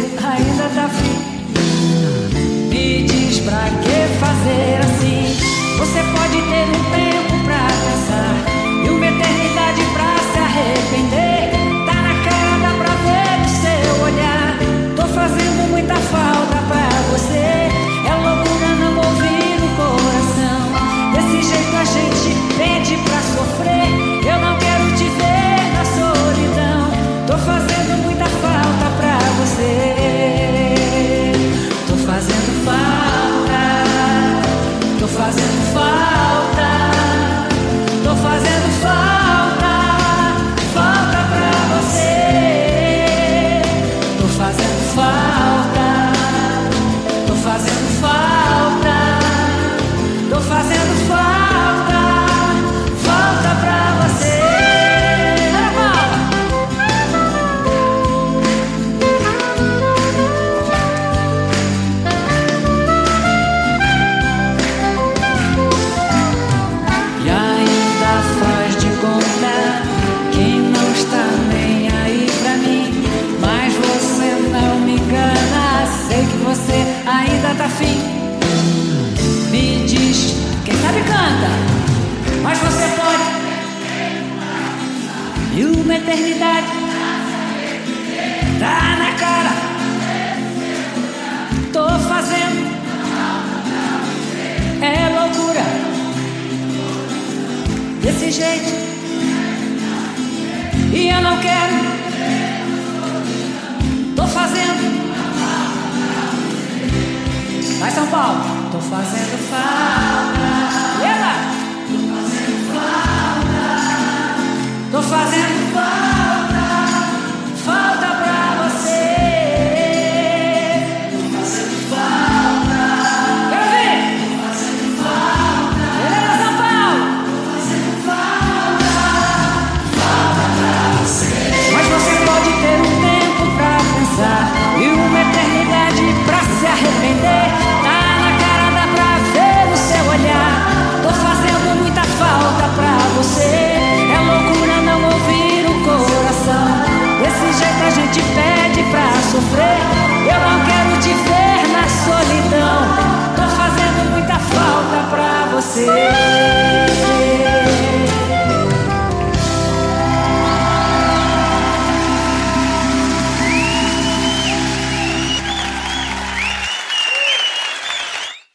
ainda tá frio. Me diz pra que fazer assim? Você pode ter um tempo pra pensar e uma eternidade pra se arrepender. Tá na cara, dá pra ver no seu olhar. Tô fazendo muita falta pra você. É loucura não ouvir no coração. Desse jeito a gente pede pra sofrer. Eu não quero te ver na solidão. Tô fazendo muita falta pra você. Tô fazendo falta. Tô fazendo falta. Tô fazendo falta. Falta pra você. Tô fazendo falta. Tô fazendo falta. Tô fazendo falta. Falta pra você. E ainda faz de conta que não está nem aí pra mim. Mas você não me engana. Sei que você ainda tá afim. Me diz, quem sabe canta. Mas você pode. E uma eternidade tá na cara. Tô fazendo. É loucura. Desse jeito. E eu não quero. Tô fazendo. Vai, São Paulo. Tô fazendo falta.